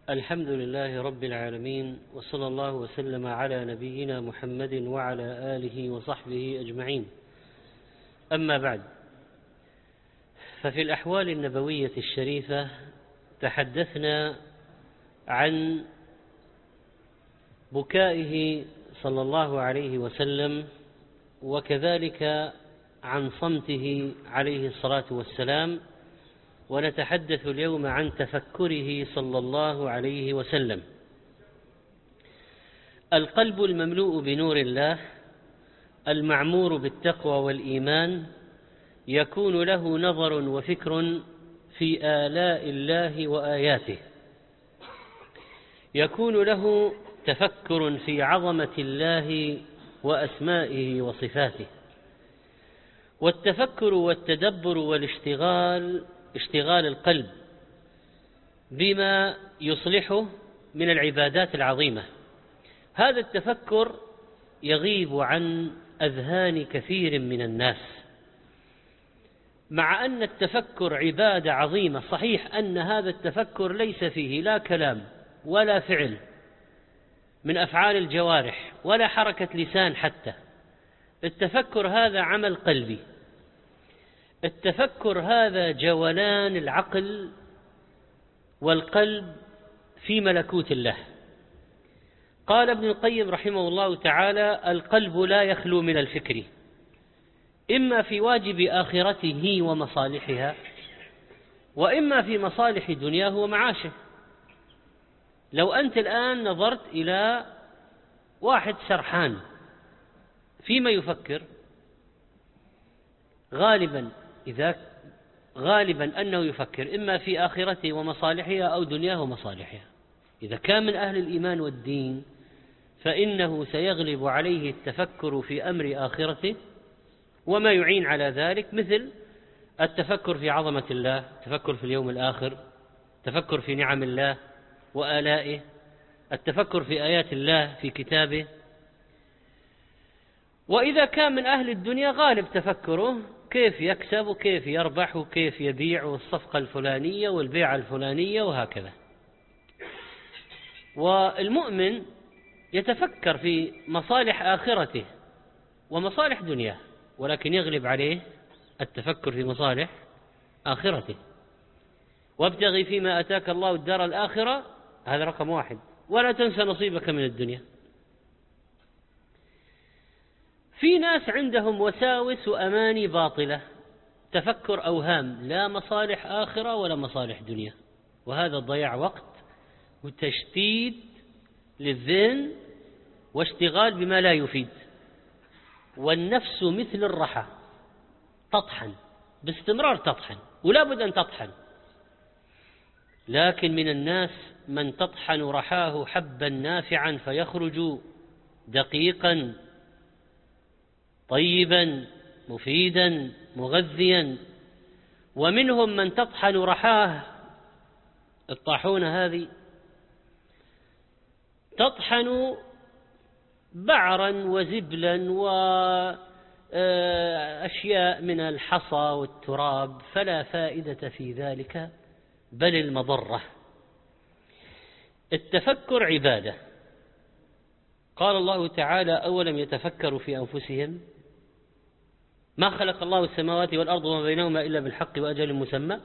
الحمد لله رب العالمين، وصلى الله وسلم على نبينا محمد وعلى آله وصحبه أجمعين. أما بعد، ففي الأحوال النبوية الشريفة تحدثنا عن بكائه صلى الله عليه وسلم، وكذلك عن صمته عليه الصلاة والسلام، ونتحدث اليوم عن تفكره صلى الله عليه وسلم. القلب المملوء بنور الله المعمور بالتقوى والإيمان يكون له نظر وفكر في آلاء الله وآياته، يكون له تفكر في عظمة الله وأسمائه وصفاته. والتفكر والتدبر والاشتغال اشتغال القلب بما يصلحه من العبادات العظيمة. هذا التفكر يغيب عن أذهان كثير من الناس، مع أن التفكر عبادة عظيمة. صحيح أن هذا التفكر ليس فيه لا كلام ولا فعل من أفعال الجوارح ولا حركة لسان حتى. التفكر هذا عمل قلبي، التفكر هذا جولان العقل والقلب في ملكوت الله. قال ابن القيم رحمه الله تعالى: القلب لا يخلو من الفكر، إما في واجب آخرته ومصالحها، وإما في مصالح دنياه ومعاشه. لو أنت الآن نظرت إلى واحد سرحان، فيما يفكر؟ غالبا أنه يفكر إما في آخرته ومصالحها أو دنياه ومصالحها. إذا كان من أهل الإيمان والدين فإنه سيغلب عليه التفكر في أمر آخرته وما يعين على ذلك، مثل التفكر في عظمة الله، التفكر في اليوم الآخر، التفكر في نعم الله وآلائه، التفكر في آيات الله في كتابه. وإذا كان من أهل الدنيا غالب تفكره كيف يكسب وكيف يربح وكيف يبيع، والصفقة الفلانية والبيعة الفلانية وهكذا. والمؤمن يتفكر في مصالح آخرته ومصالح دنياه، ولكن يغلب عليه التفكر في مصالح آخرته. وابتغي فيما أتاك الله الدار الآخرة، هذا رقم 1، ولا تنسى نصيبك من الدنيا. في ناس عندهم وساوس وأماني باطلة، تفكر أوهام، لا مصالح آخرة ولا مصالح دنيا، وهذا ضياع وقت وتشتيت للذهن واشتغال بما لا يفيد. والنفس مثل الرحى تطحن باستمرار، تطحن ولا بد أن تطحن. لكن من الناس من تطحن رحاه حبا نافعا فيخرج دقيقا طيبا مفيدا مغذيا. ومنهم من تطحن رحاه، الطاحونة هذه تطحن بعرا وزبلا وأشياء من الحصى والتراب، فلا فائدة في ذلك بل المضرة. التفكر عبادة. قال الله تعالى: أولم يتفكروا في أنفسهم ما خلق الله السماوات والأرض وما بينهما إلا بالحق وأجل مسمى.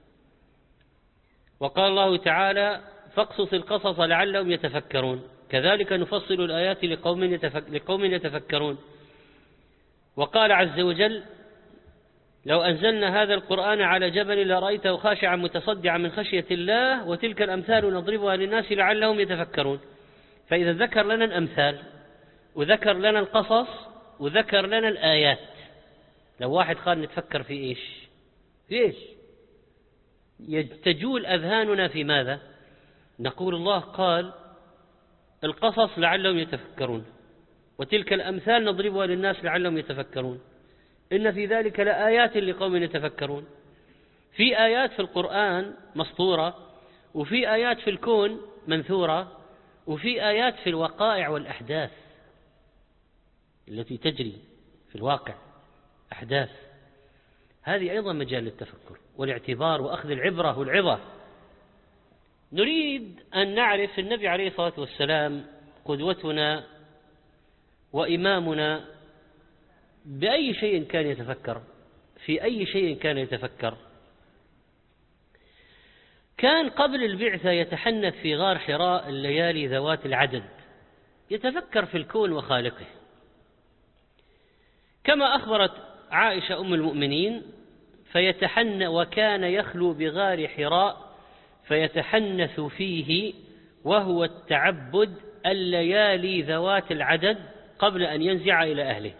وقال الله تعالى: فاقصص القصص لعلهم يتفكرون، كذلك نفصل الآيات لقوم يتفكرون. وقال عز وجل: لو أنزلنا هذا القرآن على جبل لرأيته خاشعا متصدعا من خشية الله وتلك الأمثال نضربها للناس لعلهم يتفكرون. فإذا ذكر لنا الأمثال وذكر لنا القصص وذكر لنا الآيات، لو واحد قال نتفكر في إيش تجول أذهاننا في ماذا؟ نقول الله قال القصص لعلهم يتفكرون، وتلك الأمثال نضربها للناس لعلهم يتفكرون. إن في ذلك لآيات لقوم يتفكرون. في آيات في القرآن مسطورة، وفي آيات في الكون منثورة، وفي آيات في الوقائع والأحداث التي تجري في الواقع، أحداث. هذه أيضا مجال للتفكر والاعتبار وأخذ العبرة والعظة. نريد أن نعرف النبي عليه الصلاة والسلام قدوتنا وإمامنا بأي شيء كان يتفكر، في أي شيء كان يتفكر. كان قبل البعثة يتحنث في غار حراء الليالي ذوات العدد، يتفكر في الكون وخالقه، كما أخبرت عائشة أم المؤمنين وكان يخلو بغار حراء فيتحنث فيه وهو التعبد الليالي ذوات العدد قبل أن ينزع إلى أهله.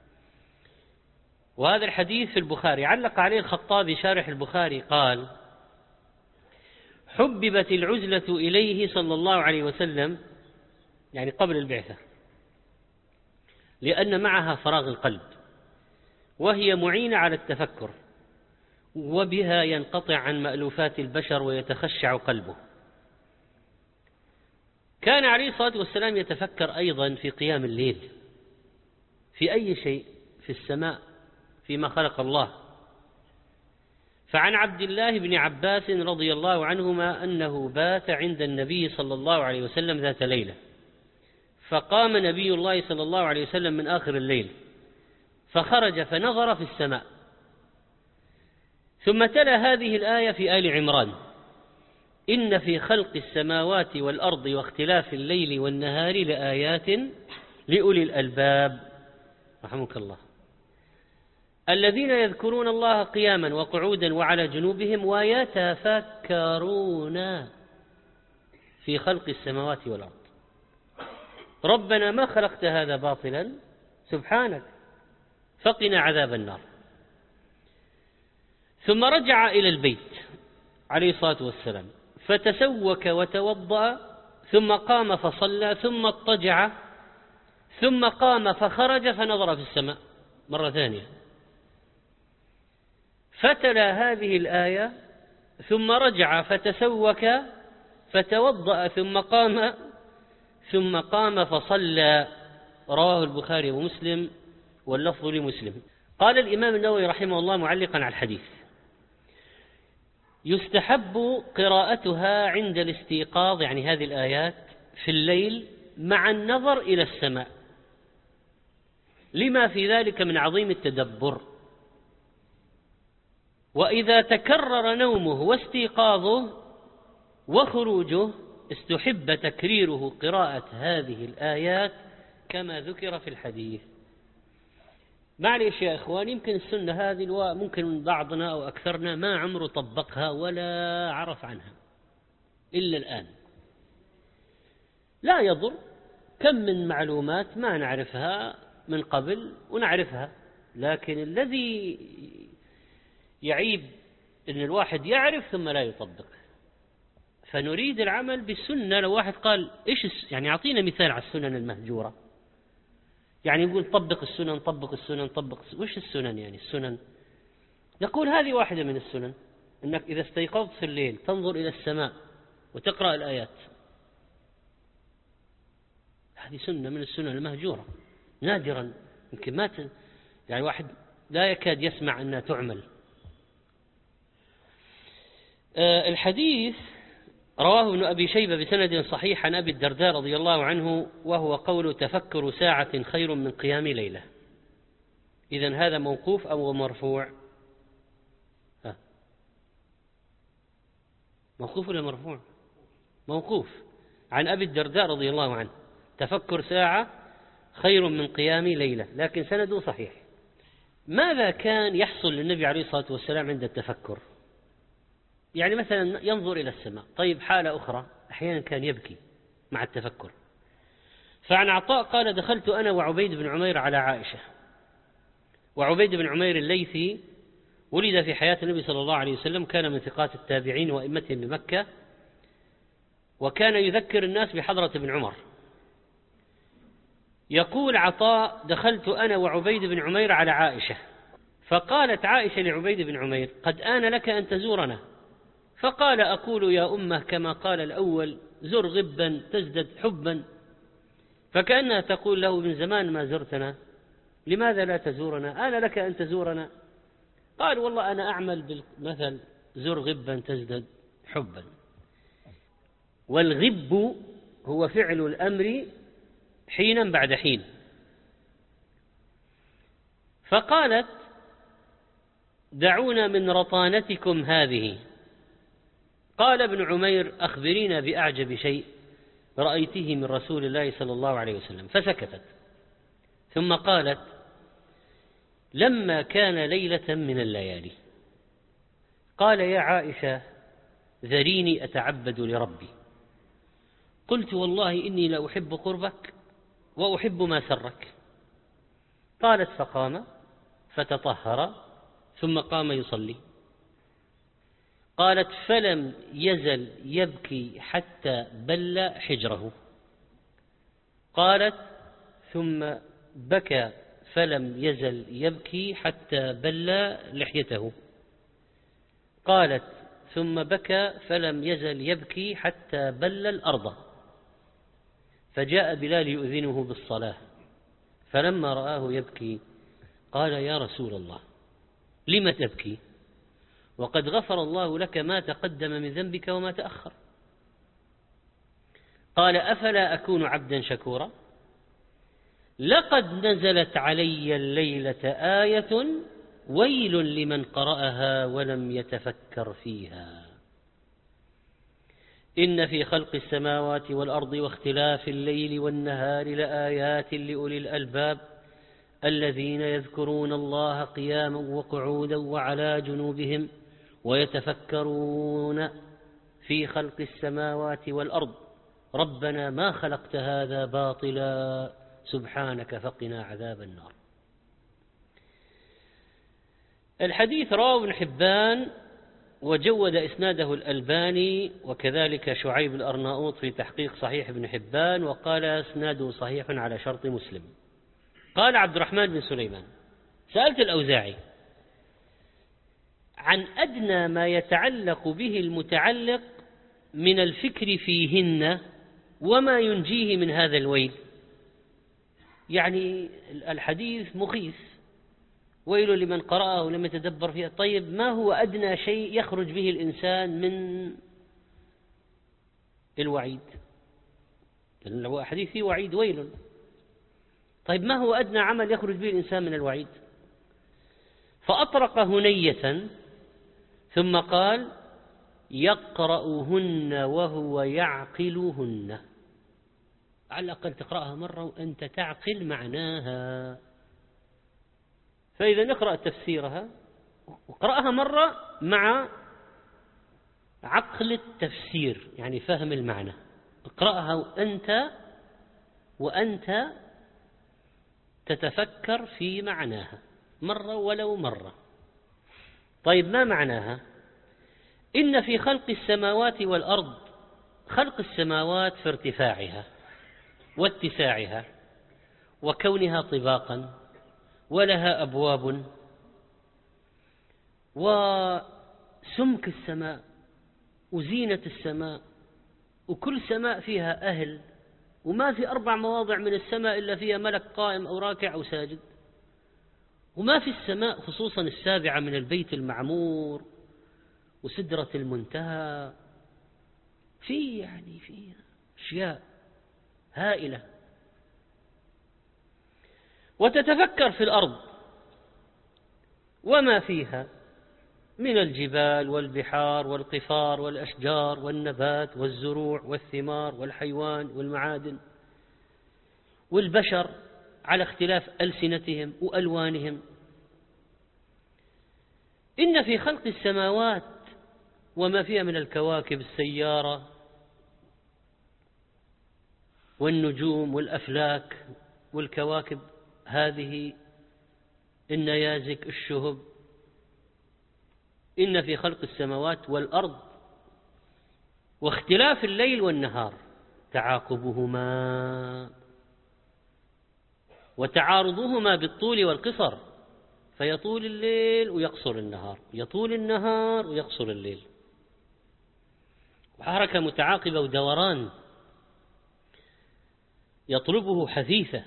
وهذا الحديث في البخاري. علق عليه الخطابي شارح البخاري قال: حببت العزلة إليه صلى الله عليه وسلم، يعني قبل البعثة، لأن معها فراغ القلب، وهي معينة على التفكر، وبها ينقطع عن مألوفات البشر ويتخشع قلبه. كان عليه الصلاة والسلام يتفكر أيضا في قيام الليل، في أي شيء، في السماء، فيما خلق الله. فعن عبد الله بن عباس رضي الله عنهما أنه بات عند النبي صلى الله عليه وسلم ذات ليلة، فقام نبي الله صلى الله عليه وسلم من آخر الليل فخرج فنظر في السماء، ثم تلا هذه الآية في آل عمران: إن في خلق السماوات والأرض واختلاف الليل والنهار لآيات لأولي الألباب رحمك الله الذين يذكرون الله قياما وقعودا وعلى جنوبهم ويتفكرون في خلق السماوات والأرض ربنا ما خلقت هذا باطلا سبحانك فقنا عذاب النار. ثم رجع إلى البيت عليه الصلاة والسلام فتسوك وتوضأ، ثم قام فصلى، ثم اضطجع، ثم قام فخرج فنظر في السماء مرة ثانية، فتلا هذه الآية، ثم رجع فتسوك فتوضأ، ثم قام فصلى. رواه البخاري ومسلم واللفظ لمسلم. قال الإمام النووي رحمه الله معلقا على الحديث: يستحب قراءتها عند الاستيقاظ، يعني هذه الآيات في الليل، مع النظر إلى السماء، لما في ذلك من عظيم التدبر. وإذا تكرر نومه واستيقاظه وخروجه استحب تكريره قراءة هذه الآيات كما ذكر في الحديث. معليش يا إخوان، يمكن السنة هذه ممكن بعضنا أو أكثرنا ما عمره طبقها ولا عرف عنها إلا الآن. لا يضر، كم من معلومات ما نعرفها من قبل ونعرفها، لكن الذي يعيب أن الواحد يعرف ثم لا يطبق. فنريد العمل بالسنة. لو واحد قال إيش يعني أعطينا مثال على السنن المهجورة، يعني يقول طبق السنن، طبق السنن، طبق السنن. وش السنن؟ يعني السنن نقول هذه واحدة من السنن، أنك إذا استيقظت في الليل تنظر إلى السماء وتقرأ الآيات، هذه سنة من السنن المهجورة. نادرا يمكن يعني واحد لا يكاد يسمع أنها تعمل. الحديث رواه ابن أبي شيبة بسند صحيح عن أبي الدرداء رضي الله عنه، وهو قول: تفكر ساعة خير من قيام ليلة. إذن هذا موقوف أو مرفوع؟ موقوف ولا مرفوع؟ موقوف عن أبي الدرداء رضي الله عنه: تفكر ساعة خير من قيام ليلة، لكن سنده صحيح. ماذا كان يحصل للنبي عليه الصلاة والسلام عند التفكر؟ يعني مثلا ينظر إلى السماء. طيب حالة أخرى أحيانا كان يبكي مع التفكر. فعن عطاء قال: دخلت أنا وعبيد بن عمير على عائشة. وعبيد بن عمير الليثي ولد في حياة النبي صلى الله عليه وسلم، كان من ثقات التابعين وأئمتهم بمكة، وكان يذكر الناس بحضرة ابن عمر. يقول عطاء: دخلت أنا وعبيد بن عمير على عائشة، فقالت عائشة لعبيد بن عمير: قد آن لك أن تزورنا. فقال: أقول يا أمه كما قال الأول: زر غبا تزدد حبا. فكأنها تقول له: من زمان ما زرتنا، لماذا لا تزورنا؟ آن لك أن تزورنا. قال: والله أنا أعمل بالمثل: زر غبا تزدد حبا. والغب هو فعل الأمر حينا بعد حين. فقالت: دعونا من رطانتكم هذه. قال ابن عمير: أخبرينا بأعجب شيء رأيته من رسول الله صلى الله عليه وسلم. فسكتت، ثم قالت: لما كان ليلة من الليالي قال: يا عائشة ذريني أتعبد لربي. قلت: والله إني لأحب قربك وأحب ما سرك. قالت: فقام فتطهر ثم قام يصلي. قالت: فلم يزل يبكي حتى بل حجره. قالت: ثم بكى فلم يزل يبكي حتى بل لحيته. قالت: ثم بكى فلم يزل يبكي حتى بل الأرض. فجاء بلال يؤذنه بالصلاة، فلما رآه يبكي قال: يا رسول الله لم تبكي وقد غفر الله لك ما تقدم من ذنبك وما تأخر؟ قال: أفلا أكون عبدا شكورا؟ لقد نزلت علي الليلة آية ويل لمن قرأها ولم يتفكر فيها. إن في خلق السماوات والأرض واختلاف الليل والنهار لآيات لأولي الألباب الذين يذكرون الله قياما وقعودا وعلى جنوبهم ويتفكرون في خلق السماوات والأرض ربنا ما خلقت هذا باطلا سبحانك فقنا عذاب النار. الحديث رواه ابن حبان وجود إسناده الألباني وكذلك شعيب الأرناؤوط في تحقيق صحيح ابن حبان، وقال إسناده صحيح على شرط مسلم. قال عبد الرحمن بن سليمان: سألت الأوزاعي عن أدنى ما يتعلق به المتعلق من الفكر فيهن وما ينجيه من هذا الويل. يعني الحديث مخيف، ويل لمن قرأه ولم يتدبر فيه. طيب ما هو أدنى شيء يخرج به الإنسان من الوعيد؟ لأن الحديث فيه وعيد ويل. طيب ما هو أدنى عمل يخرج به الإنسان من الوعيد؟ فأطرق هنية ثم قال: يقرأهن وهو يعقلهن. على الأقل تقرأها مرة وأنت تعقل معناها. فإذا نقرأ تفسيرها وقرأها مرة مع عقل التفسير، يعني فهم المعنى. اقرأها وأنت تتفكر في معناها مرة ولو مرة. طيب ما معناها؟ إن في خلق السماوات والأرض، خلق السماوات في ارتفاعها واتساعها وكونها طباقا ولها أبواب وسمك السماء وزينة السماء، وكل سماء فيها أهل، وما في 4 مواضع من السماء إلا فيها ملك قائم أو راكع أو ساجد، وما في السماء خصوصا السابعة من البيت المعمور وسدرة المنتهى، في أشياء هائلة. وتتفكر في الأرض وما فيها من الجبال والبحار والقفار والأشجار والنبات والزروع والثمار والحيوان والمعادن والبشر على اختلاف ألسنتهم وألوانهم. إن في خلق السماوات وما فيها من الكواكب السيارة والنجوم والأفلاك والكواكب هذه النيازك الشهب. إن في خلق السماوات والأرض واختلاف الليل والنهار تعاقبهما وتعارضهما بالطول والقصر، فيطول الليل ويقصر النهار، يطول النهار ويقصر الليل، وحركة متعاقبة ودوران يطلبه حثيثة.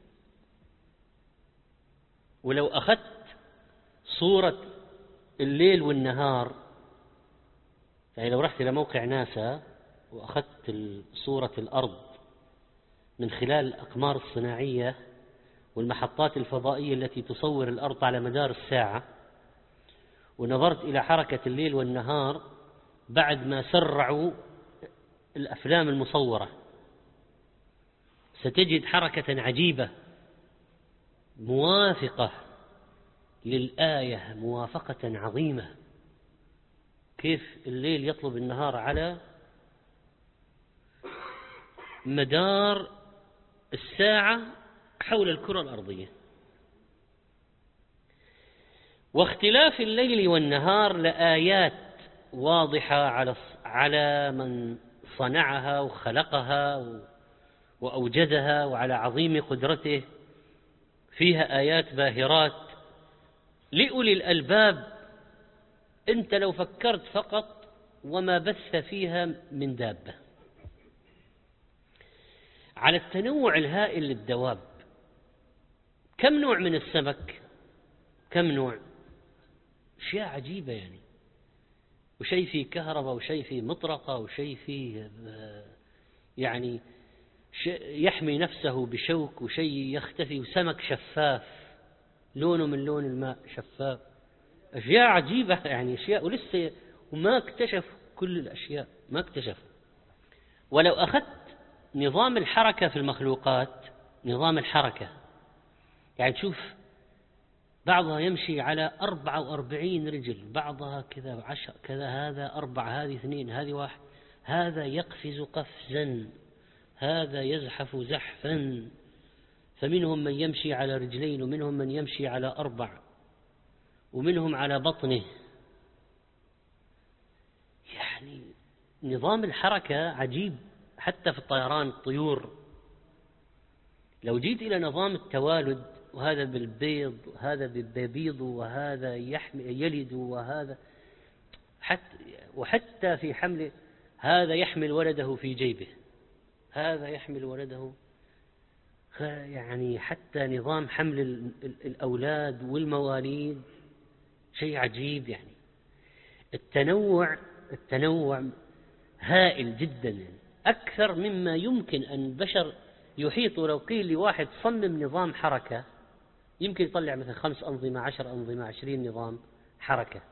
ولو أخذت صورة الليل والنهار، يعني لو رحت إلى موقع ناسا وأخذت صورة الأرض من خلال الأقمار الصناعية والمحطات الفضائية التي تصور الأرض على مدار الساعة، ونظرت إلى حركة الليل والنهار بعد ما سرعوا الأفلام المصورة، ستجد حركة عجيبة موافقة للآية، موافقة عظيمة. كيف الليل يطلب النهار على مدار الساعة حول الكرة الأرضية. واختلاف الليل والنهار لآيات واضحة على من صنعها وخلقها وأوجدها، وعلى عظيم قدرته. فيها آيات باهرات لأولي الألباب. أنت لو فكرت فقط وما بث فيها من دابة. على التنوع الهائل للدواب، كم نوع من السمك، كم نوع، أشياء عجيبة يعني، وشيء فيه كهرباء وشيء فيه مطرقة وشيء فيه يعني يحمي نفسه بشوك وشيء يختفي، وسمك شفاف لونه من لون الماء شفاف. أشياء عجيبة يعني، أشياء ولسه وما اكتشفوا كل الأشياء، ما اكتشفوا. ولو أخذت نظام الحركة في المخلوقات، نظام الحركة يعني تشوف بعضها يمشي على 44 رجل، بعضها كذا 10 كذا، هذا 4، هذه 2، هذه 1، هذا يقفز قفزا، هذا يزحف زحفا. فمنهم من يمشي على رجلين، ومنهم من يمشي على 4، ومنهم على بطنه. يعني نظام الحركة عجيب. حتى في الطيران، الطيور، لو جيت إلى نظام التوالد، وهذا بالبيض، هذا بيبيض، وهذا يلد، وهذا وحتى في حمل، هذا يحمل ولده في جيبه، هذا يحمل ولده، يعني حتى نظام حمل الأولاد والمواليد شيء عجيب. يعني التنوع هائل جدا، يعني أكثر مما يمكن أن البشر يحيطوا. لو قيل لواحد صمم نظام حركة، يمكن يطلع مثلا 5 أنظمة، 10 أنظمة، 20 نظام حركة.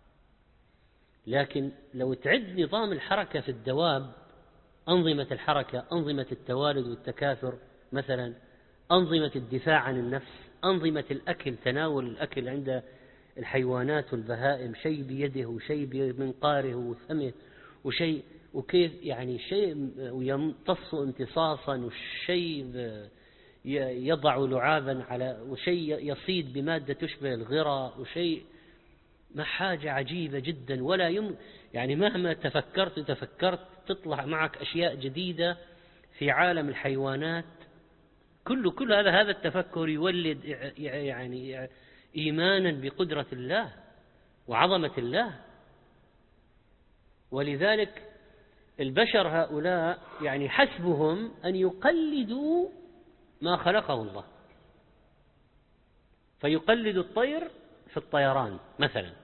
لكن لو تعد نظام الحركة في الدواب، أنظمة الحركة، أنظمة التوالد والتكاثر مثلا، أنظمة الدفاع عن النفس، أنظمة الأكل، تناول الأكل عند الحيوانات والبهائم، شيء بيده وشيء بمنقاره وفمه وشيء، وكيف يعني شيء يمتص امتصاصا، والشيء يضع لعابا على، وشيء يصيد بمادة تشبه الغراء، وشيء ما حاجة عجيبة جدا. ولا يعني مهما تفكرت تطلع معك أشياء جديدة في عالم الحيوانات. كل هذا التفكر يولد يعني إيمانا بقدرة الله وعظمة الله. ولذلك البشر هؤلاء يعني حسبهم أن يقلدوا ما خلقه الله، فيقلدوا الطير في الطيران مثلا.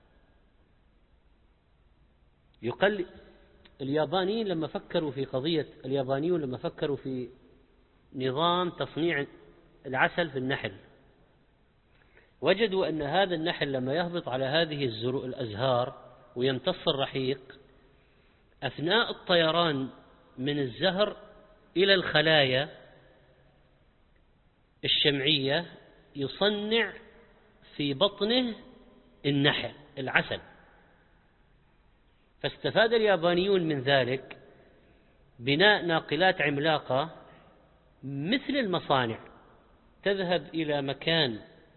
اليابانيون لما فكروا في نظام تصنيع العسل في النحل، وجدوا أن هذا النحل لما يهبط على هذه الأزهار ويمتص الرحيق، أثناء الطيران من الزهر إلى الخلايا الشمعية يصنع في بطنه النحل العسل. فاستفاد اليابانيون من ذلك بناء ناقلات عملاقة مثل المصانع، تذهب إلى مكان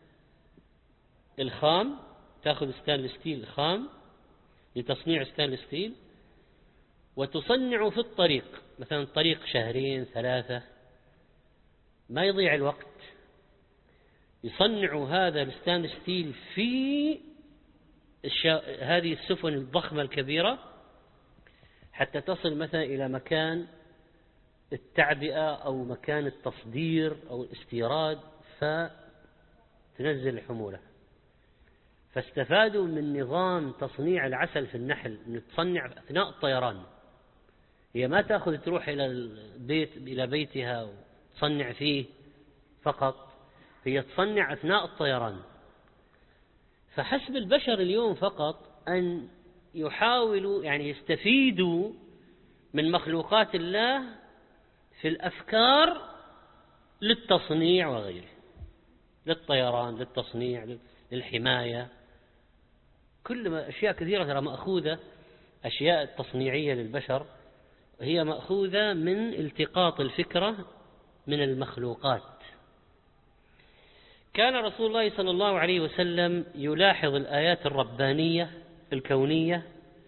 الخام، تأخذ ستانلس ستيل خام لتصنيع ستانلس ستيل، وتصنع في الطريق، مثلا طريق 2 3 ما يضيع الوقت، يصنعوا هذا الستانلس ستيل في هذه السفن الضخمة الكبيرة، حتى تصل مثلا إلى مكان التعبئة أو مكان التصدير أو الاستيراد، فتنزل الحمولة. فاستفادوا من نظام تصنيع العسل في النحل، أن تصنع أثناء الطيران. هي ما تأخذ تروح إلى بيتها وتصنع فيه فقط، هي تصنع أثناء الطيران. فحسب البشر اليوم فقط أن يحاولوا يعني يستفيدوا من مخلوقات الله في الأفكار للتصنيع وغيره، للطيران، للتصنيع، للحماية، كل ما أشياء كثيرة ترى مأخوذة، أشياء التصنيعية للبشر هي مأخوذة من التقاط الفكرة من المخلوقات. كان رسول الله صلى الله عليه وسلم يلاحظ الآيات الربانية الكونية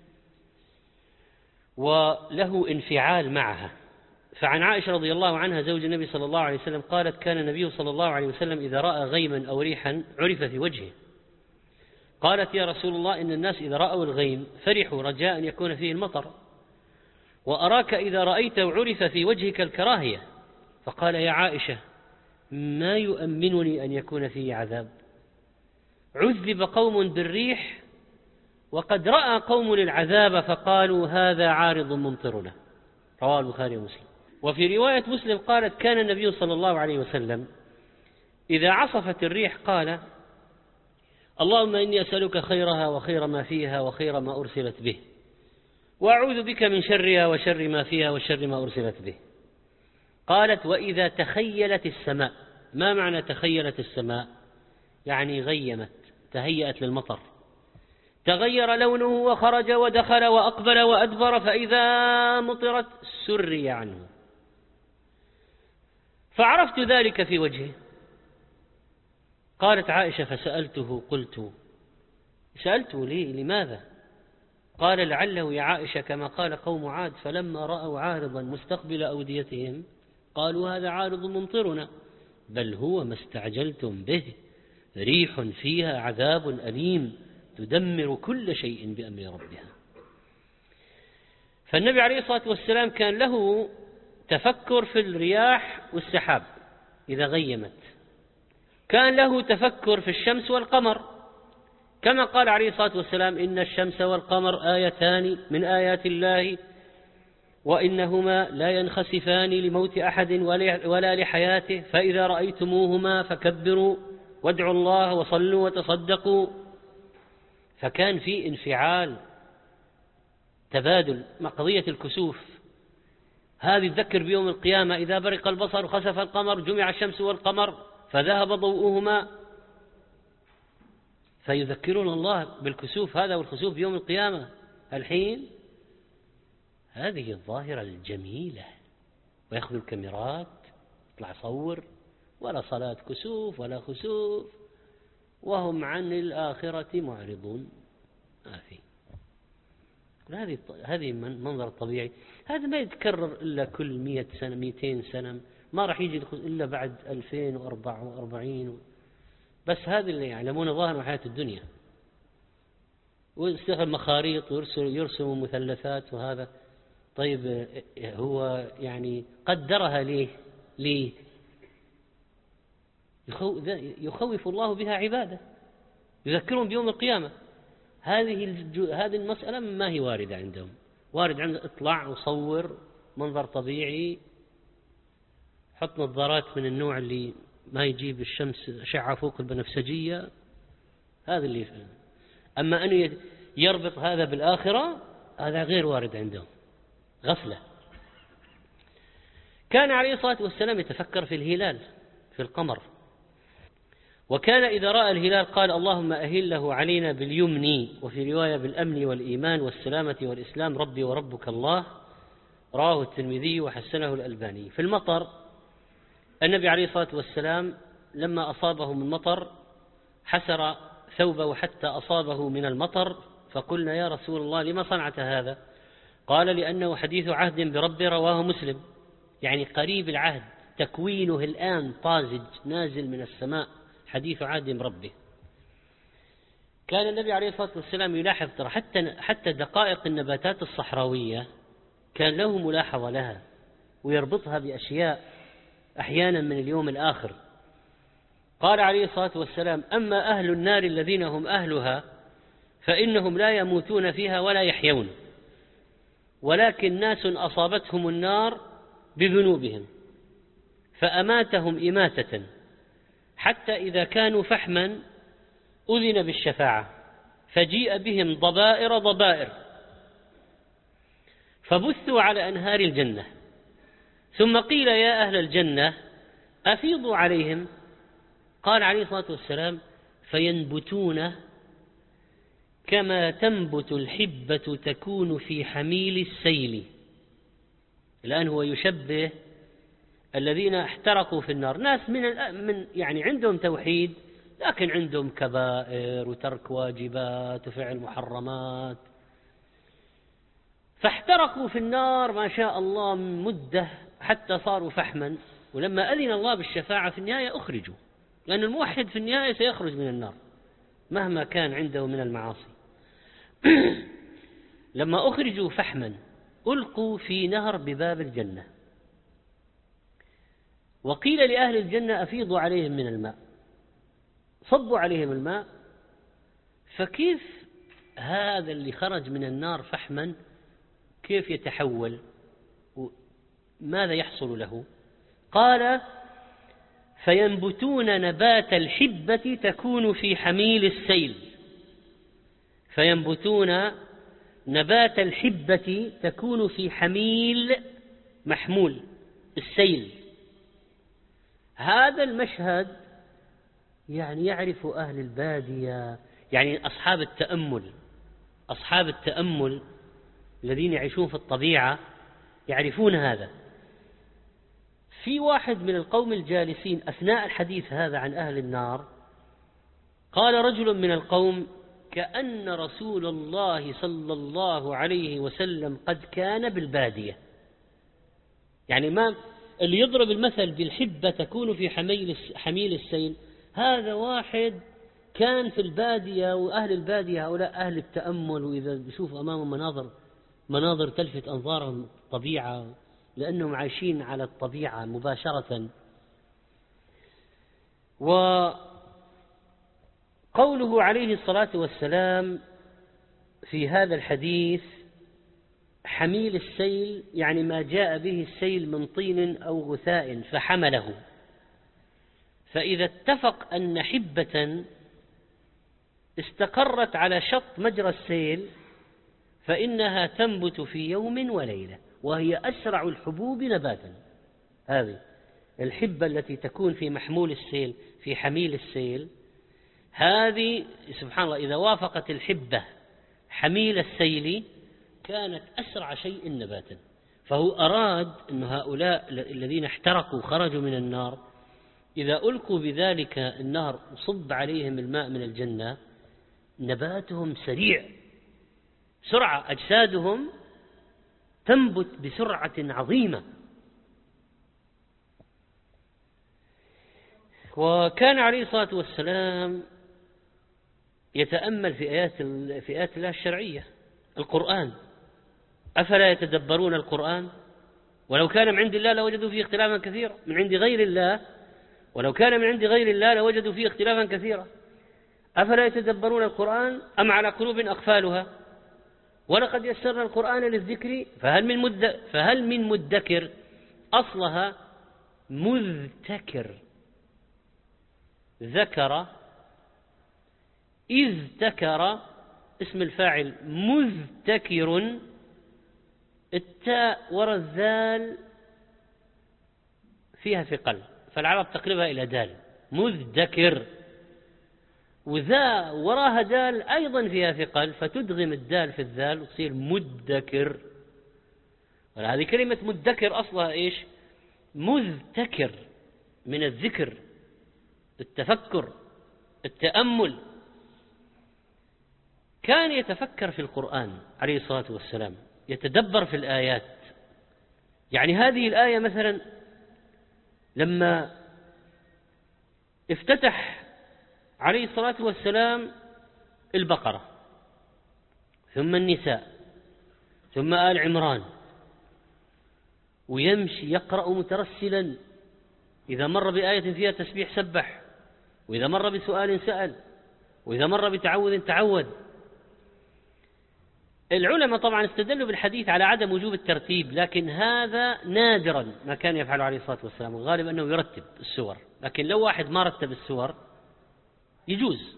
وله انفعال معها. فعن عائشة رضي الله عنها زوج النبي صلى الله عليه وسلم قالت: كان النبي صلى الله عليه وسلم إذا رأى غيما أو ريحا عرف في وجهه. قالت: يا رسول الله، إن الناس إذا رأوا الغيم فرحوا رجاء أن يكون فيه المطر، وأراك إذا رأيته عرف في وجهك الكراهية. فقال: يا عائشة، ما يؤمنني أن يكون فيه عذاب؟ عذب قوم بالريح وقد رأى قوم العذاب فقالوا هذا عارض ممطرنا. رواه البخاري ومسلم. وفي رواية مسلم قالت: كان النبي صلى الله عليه وسلم إذا عصفت الريح قال: اللهم إني أسألك خيرها وخير ما فيها وخير ما أرسلت به، وأعوذ بك من شرها وشر ما فيها وشر ما أرسلت به. قالت: وإذا تخيلت السماء. ما معنى تخيلت السماء؟ يعني غيمت، تهيأت للمطر، تغير لونه وخرج ودخل وأقبل وأدبر، فإذا مطرت سري عنه، فعرفت ذلك في وجهه. قالت عائشة: فسألته قلت: سألته لماذا؟ قال: لعله يا عائشة كما قال قوم عاد فلما رأوا عارضا مستقبل أوديتهم قالوا هذا عارض ممطرنا، بل هو ما استعجلتم به، ريح فيها عذاب أليم تدمر كل شيء بأمر ربها. فالنبي عليه الصلاة والسلام كان له تفكر في الرياح والسحاب إذا غيمت، كان له تفكر في الشمس والقمر، كما قال عليه الصلاة والسلام: إن الشمس والقمر آيتان من آيات الله وإنهما لا ينخسفان لموت أحد ولا لحياته، فإذا رأيتموهما فكبروا وادعوا الله وصلوا وتصدقوا. فكان في انفعال، تبادل. قضية الكسوف هذه تذكر بيوم القيامة: إذا برق البصر وخسف القمر جمع الشمس والقمر فذهب ضوءهما، فيذكرون الله بالكسوف هذا والخسوف بيوم القيامة. الحين هذه الظاهرة الجميلة، ويأخذ الكاميرات يطلع يصور، ولا صلاة كسوف ولا خسوف، وهم عن الآخرة معرضون. هذه منظر طبيعي، هذا ما يتكرر إلا كل 100 سنة 200 سنة، ما راح يجي إلا بعد 2044. بس هذا اللي يعلمون ظاهر حياة الدنيا، ويستخدم مخاريط ويرسموا مثلثات وهذا. طيب هو يعني قدرها ليه؟ يخوف الله بها عباده، يذكرون بيوم القيامة. هذه المسألة ما هي واردة عندهم. وارد عند اطلع وصور منظر طبيعي، حط نظارات من النوع اللي ما يجيب الشمس أشعة فوق البنفسجية، هذا اللي يفعل. أما أن يربط هذا بالآخرة هذا غير وارد عندهم، غفلة. كان عليه الصلاة والسلام يتفكر في الهلال، في القمر، وكان إذا رأى الهلال قال: اللهم أهله علينا باليمن، وفي رواية بالأمن والإيمان والسلامة والإسلام، ربي وربك الله. رواه الترمذي وحسنه الألباني. في المطر النبي عليه الصلاة والسلام لما أصابه من مطر حسر ثوبه حتى أصابه من المطر، فقلنا: يا رسول الله لما صنعت هذا؟ قال: لأنه حديث عهد بربي، رواه مسلم. يعني قريب العهد، تكوينه الآن طازج نازل من السماء، حديث عهد بربه. كان النبي عليه الصلاة والسلام يلاحظ ترى حتى دقائق النباتات الصحراوية كان له ملاحظة لها، ويربطها بأشياء أحيانا من اليوم الآخر. قال عليه الصلاة والسلام: أما أهل النار الذين هم أهلها فإنهم لا يموتون فيها ولا يحيون، ولكن ناس أصابتهم النار بذنوبهم فأماتهم إماتة، حتى إذا كانوا فحما أذن بالشفاعة فجيء بهم ضبائر ضبائر فبثوا على أنهار الجنة، ثم قيل يا أهل الجنة أفيضوا عليهم. قال عليه الصلاة والسلام فينبتون كما تنبت الحبة تكون في حميل السيل. الآن هو يشبه الذين احترقوا في النار، ناس من يعني عندهم توحيد لكن عندهم كبائر وترك واجبات وفعل محرمات، فاحترقوا في النار ما شاء الله من مدة حتى صاروا فحما، ولما أذن الله بالشفاعة في النهاية أخرجوا، لأن الموحد في النهاية سيخرج من النار مهما كان عنده من المعاصي. لما أخرجوا فحما ألقوا في نهر بباب الجنة، وقيل لأهل الجنة أفيضوا عليهم من الماء، صبوا عليهم الماء، فكيف هذا اللي خرج من النار فحما كيف يتحول؟ ماذا يحصل له؟ قال فينبتون نبات الحبة تكون في حميل السيل. فينبتون نبات الحبة تكون في حميل محمول السيل. هذا المشهد يعني يعرف أهل البادية، يعني أصحاب التأمل الذين يعيشون في الطبيعة يعرفون هذا. في واحد من القوم الجالسين أثناء الحديث هذا عن أهل النار قال رجل من القوم كأن رسول الله صلى الله عليه وسلم قد كان بالبادية. يعني ما اللي يضرب المثل بالحبة تكون في حميل السيل، هذا واحد كان في البادية، وأهل البادية هؤلاء أهل التأمل، وإذا بيشوف أمامهم مناظر تلفت أنظارهم طبيعة لأنهم عايشين على الطبيعة مباشرة. وقوله عليه الصلاة والسلام في هذا الحديث حميل السيل يعني ما جاء به السيل من طين أو غثاء فحمله، فإذا اتفق أن حبة استقرت على شط مجرى السيل فإنها تنبت في يوم وليلة، وهي أسرع الحبوب نباتا. هذه الحبة التي تكون في محمول السيل في حميل السيل، هذه سبحان الله إذا وافقت الحبة حميل السيل كانت أسرع شيء نباتا. فهو أراد أن هؤلاء الذين احترقوا خرجوا من النار إذا ألقوا بذلك النار صب عليهم الماء من الجنة نباتهم سريع، سرعة، أجسادهم تنبت بسرعة عظيمة. وكان عليه الصلاة والسلام يتأمل في آيات الله الشرعية، القرآن. أفلا يتدبرون القرآن؟ ولو كان من عند الله لوجدوا فيه اختلافا كثيرا. من عند غير الله، ولو كان من عند غير الله لوجدوا فيه اختلافا كثيرا. أفلا يتدبرون القرآن أم على قلوب أقفالها؟ ولقد يسرنا القرآن للذكر فهل من مدكر. أصلها مذتكر، ذكر إذ تكر اسم الفاعل، مذتكر التاء وراء الذال فيها ثقل فالعرب تقلبها إلى دال، مذكر، وذا وراها دال أيضا فيها ثقل فتدغم الدال في الذال وتصير مدكر. هذه كلمة مدكر أصلها إيش؟ مذتكر، من الذكر، التفكر، التأمل. كان يتفكر في القرآن عليه الصلاة والسلام، يتدبر في الآيات. يعني هذه الآية مثلا لما افتتح عليه الصلاة والسلام البقرة ثم النساء ثم آل عمران، ويمشي يقرأ مترسلا، إذا مر بآية فيها تسبيح سبح، وإذا مر بسؤال سأل، وإذا مر بتعوذ تعوذ. العلماء طبعا استدلوا بالحديث على عدم وجوب الترتيب، لكن هذا نادرا ما كان يفعله عليه الصلاة والسلام، الغالب أنه يرتب السور، لكن لو واحد ما رتب السور يجوز.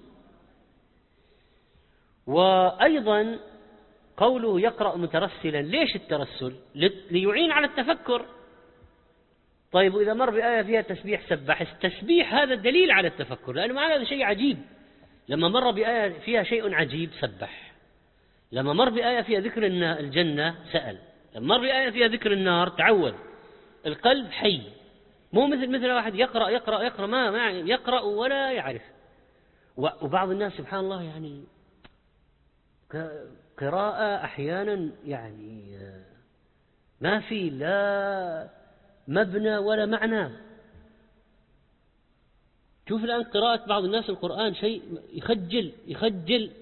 وأيضا قوله يقرأ مترسلا، ليش الترسل؟ ليعين على التفكر. طيب إذا مر بآية فيها تسبيح سبح، التسبيح هذا دليل على التفكر، لأنه معنى هذا شيء عجيب. لما مر بآية فيها شيء عجيب سبح، لما مر بآية فيها ذكر الجنة سأل، لما مر بآية فيها ذكر النار تعود. القلب حي، مو مثل واحد يقرأ ما يقرأ ولا يعرف. وبعض الناس سبحان الله يعني قراءة أحيانا يعني ما في لا مبنى ولا معنى. شوف الآن قراءة بعض الناس القرآن شيء يخجل.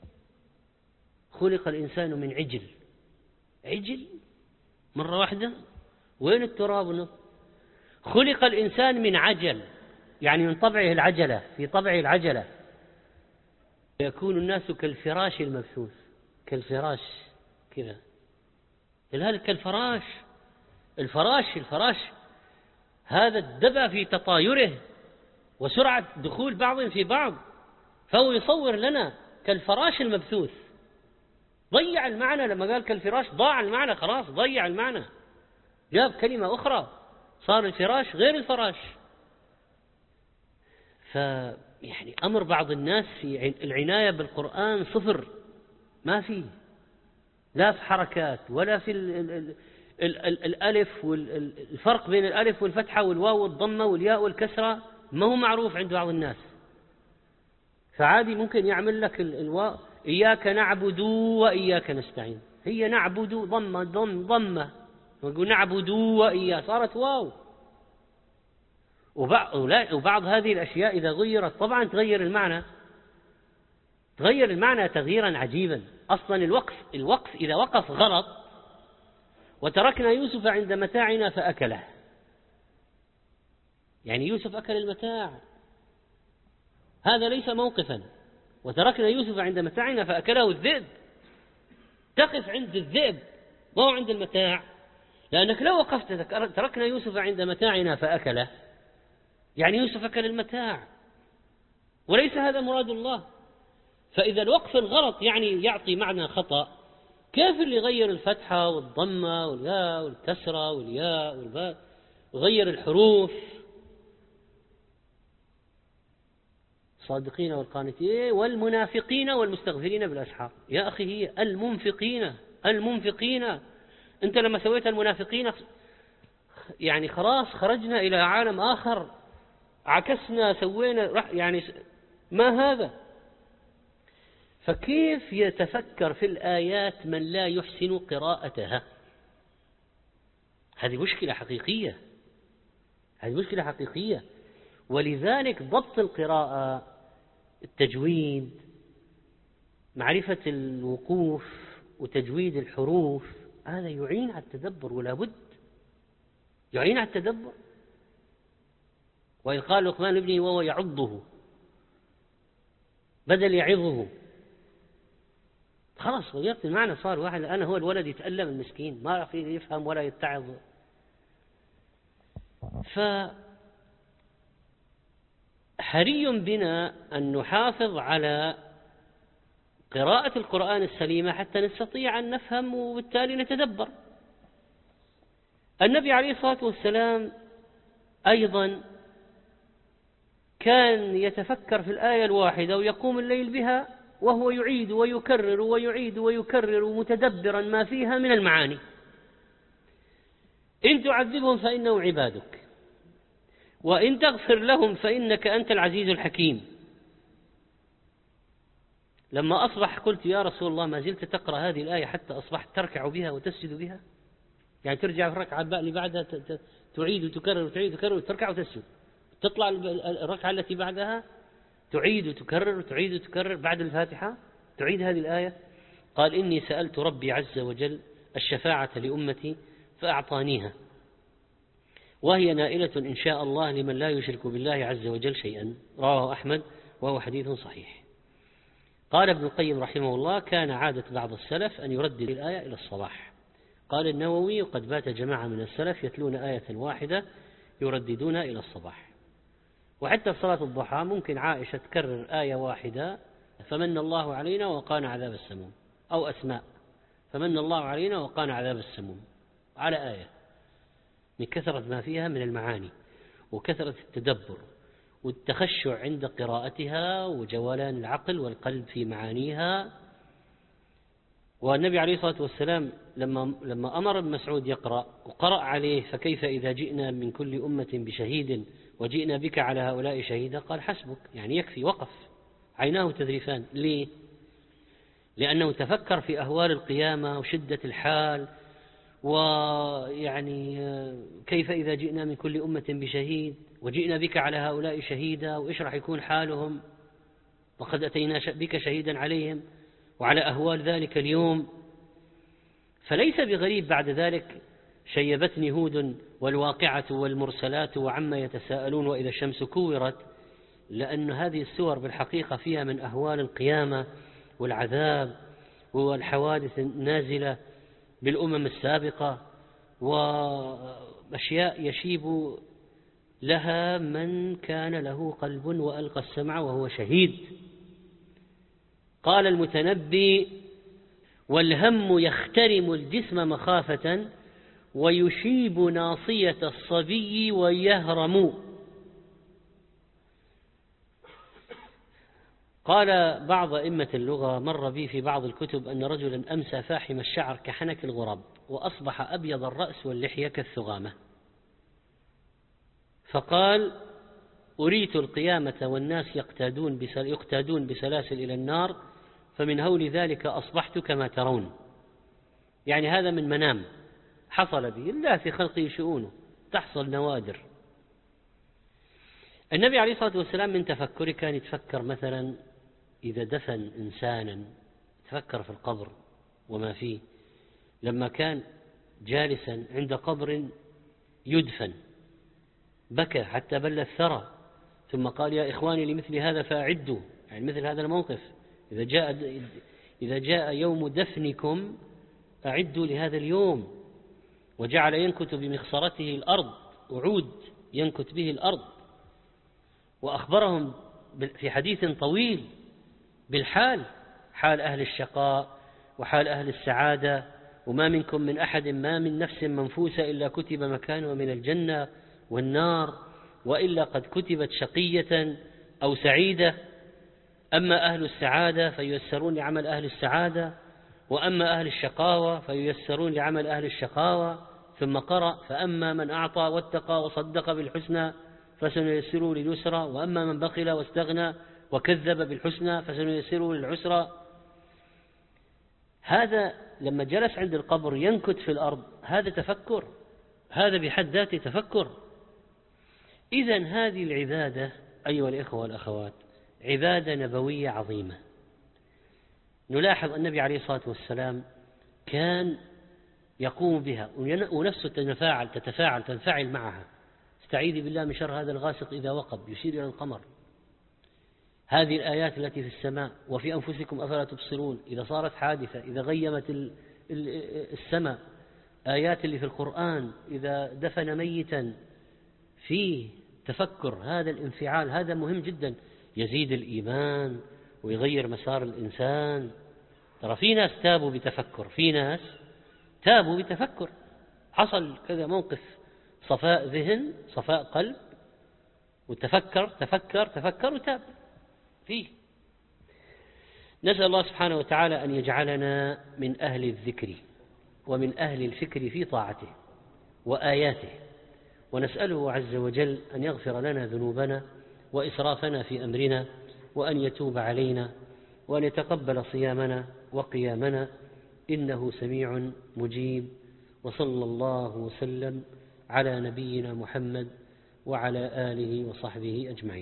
خلق الإنسان من عجل مرة واحدة، وين التراب؟ خلق الإنسان من عجل، يعني من طبعه العجلة، في طبعه العجلة. يكون الناس كالفراش المبثوث، كالفراش كذا، كالفراش. الفراش هذا الدبا في تطايره وسرعة دخول بعض في بعض، فهو يصور لنا كالفراش المبثوث. ضيع المعنى لما قال كالفراش، ضاع المعنى خلاص، ضيع المعنى، جاب كلمة أخرى، صار الفراش غير الفراش. فيعني أمر بعض الناس في العناية بالقرآن صفر، ما فيه لا في حركات ولا في الألف، والفرق بين الألف والفتحة والواو والضمة والياء والكسرة ما هو معروف عند بعض الناس. فعادي ممكن يعمل لك الواو إياك نعبد وإياك نستعين، هي نعبد ضمة ويقول نعبد وإياك صارت واو. وبعض هذه الأشياء إذا غيرت طبعا تغير المعنى تغييرا عجيبا. أصلا الوقف إذا وقف غلط، وتركنا يوسف عند متاعنا فأكله، يعني يوسف أكل المتاع، هذا ليس موقفا. وتركنا يوسف عند متاعنا فأكله الذئب، تقف عند الذئب ما هو عند المتاع، لأنك لو وقفت تركنا يوسف عند متاعنا فأكله، يعني يوسف أكل المتاع، وليس هذا مراد الله. فإذا الوقف الغلط يعني يعطي معنى خطأ، كيف اللي يغير الفتحة والضمة والياء والكسرة والياء والباء وغير الحروف؟ صادقين والقانتين والمنافقين والمستغفرين بالأسحار. يا أخي هي المنفقين. أنت لما سويت المنافقين يعني خلاص خرجنا إلى عالم آخر، عكسنا سوينا يعني ما هذا. فكيف يتفكر في الآيات من لا يحسن قراءتها؟ هذه مشكلة حقيقية. ولذلك ضبط القراءة، التجويد، معرفة الوقوف وتجويد الحروف، هذا يعين على التدبر، ولا بد يعين على التدبر. وإذ قال لقمان لابنه وهو يعضه بدل يعظه، خلاص غيرت المعنى، صار واحد أنا هو الولد يتألم المسكين ما يفهم ولا يتعظ. فحري بنا أن نحافظ على قراءة القرآن السليمة حتى نستطيع أن نفهم وبالتالي نتدبر. النبي عليه الصلاة والسلام أيضا كان يتفكر في الآية الواحدة ويقوم الليل بها وهو يعيد ويكرر متدبرا ما فيها من المعاني. إن تعذبهم فإنهم عبادك وإن تغفر لهم فإنك أنت العزيز الحكيم. لما أصبح قلت يا رسول الله ما زلت تقرأ هذه الآية حتى أصبحت تركع بها وتسجد بها، يعني ترجع في الركعة اللي بعدها تعيد وتكرر وتركع وتسجد، تطلع الركعة التي بعدها تعيد وتكرر بعد الفاتحة تعيد هذه الآية. قال إني سألت ربي عز وجل الشفاعة لأمتي فأعطانيها، وهي نائلة إن شاء الله لمن لا يشرك بالله عز وجل شيئا. رواه أحمد وهو حديث صحيح. قال ابن القيم رحمه الله: كان عادة بعض السلف أن يردد الآية إلى الصباح. قال النووي: قد بات جماعة من السلف يتلون آية واحدة يرددون إلى الصباح. وحتى صلاة الضحى ممكن عائشة تكرر آية واحدة: فمن الله علينا وقانا عذاب السموم، أو أسماء: فمن الله علينا وقانا عذاب السموم، على آية، من كثرة ما فيها من المعاني وكثرة التدبر والتخشع عند قراءتها وجولان العقل والقلب في معانيها. والنبي عليه الصلاة والسلام لما أمر ابن مسعود يقرأ وقرأ عليه: فكيف إذا جئنا من كل أمة بشهيد وجئنا بك على هؤلاء شهيدا، قال: حسبك، يعني يكفي. وقف، عيناه تذرفان. ليه؟ لأنه تفكر في أهوال القيامة وشدة الحال، ويعني كيف إذا جئنا من كل أمة بشهيد وجئنا بك على هؤلاء شهيدا، وإيش راح يكون حالهم، وقد أتينا بك شهيدا عليهم، وعلى أهوال ذلك اليوم. فليس بغريب بعد ذلك: شيبتني هود والواقعة والمرسلات وعما يتساءلون وإذا الشمس كورت، لأن هذه السور بالحقيقة فيها من أهوال القيامة والعذاب والحوادث النازلة بالأمم السابقة، وأشياء يشيب لها من كان له قلب وألقى السمع وهو شهيد. قال المتنبي: والهم يخترم الجسم مخافة ويشيب ناصية الصبي ويهرم. قال بعض أئمة اللغة: مر بي في بعض الكتب أن رجلا أمسى فاحم الشعر كحنك الغراب، وأصبح أبيض الرأس واللحية كالثغامة، فقال: أريت القيامة والناس يقتادون بسلاسل إلى النار، فمن هول ذلك أصبحت كما ترون. يعني هذا من منام حصل به، الله في خلقه شؤونه تحصل نوادر. النبي عليه الصلاة والسلام من تفكره كان يتفكر مثلا إذا دفن إنسانا، تفكر في القبر وما فيه. لما كان جالسا عند قبر يدفن بكى حتى بل الثرى، ثم قال: يا إخواني لمثل هذا فأعدوا، يعني مثل هذا الموقف إذا جاء يوم دفنكم أعدوا لهذا اليوم. وجعل ينكت بمخصرته الأرض، وعود ينكت به الأرض، وأخبرهم في حديث طويل بالحال، حال أهل الشقاء وحال أهل السعادة: وما منكم من أحد ما من نفس منفوسة إلا كتب مكانه من الجنة والنار، وإلا قد كتبت شقية أو سعيدة. أما أهل السعادة فييسرون لعمل أهل السعادة، وأما أهل الشقاوة فييسرون لعمل أهل الشقاوة. ثم قرأ: فأما من أعطى واتقى وصدق بالحسنى فسنيسره لليسرى، وأما من بخل واستغنى وكذب بالحسنى فسنيسره للعسرى. هذا لما جلس عند القبر ينكت في الأرض، هذا تفكر، هذا بحد ذاته تفكر. إذن هذه العبادة أيها الإخوة والأخوات عبادة نبوية عظيمة. نلاحظ النبي عليه الصلاة والسلام كان يقوم بها، ونفسه تنفعل معها. استعيذي بالله من شر هذا الغاسق إذا وقب، يشير إلى القمر. هذه الآيات التي في السماء: وفي أنفسكم أفلا تبصرون، إذا صارت حادثة، إذا غيمت السماء. آيات اللي في القرآن: إذا دفن ميتا، فيه تفكر. هذا الانفعال هذا مهم جدا، يزيد الإيمان ويغير مسار الإنسان. ترى في ناس تابوا بتفكر، في ناس تابوا بتفكر، حصل كذا موقف صفاء ذهن صفاء قلب، وتفكر وتاب فيه. نسأل الله سبحانه وتعالى أن يجعلنا من أهل الذكر ومن أهل الفكر في طاعته وآياته، ونسأله عز وجل أن يغفر لنا ذنوبنا وإسرافنا في أمرنا، وأن يتوب علينا، وأن يتقبل صيامنا وقيامنا، إنه سميع مجيب. وصلى الله وسلم على نبينا محمد وعلى آله وصحبه أجمعين.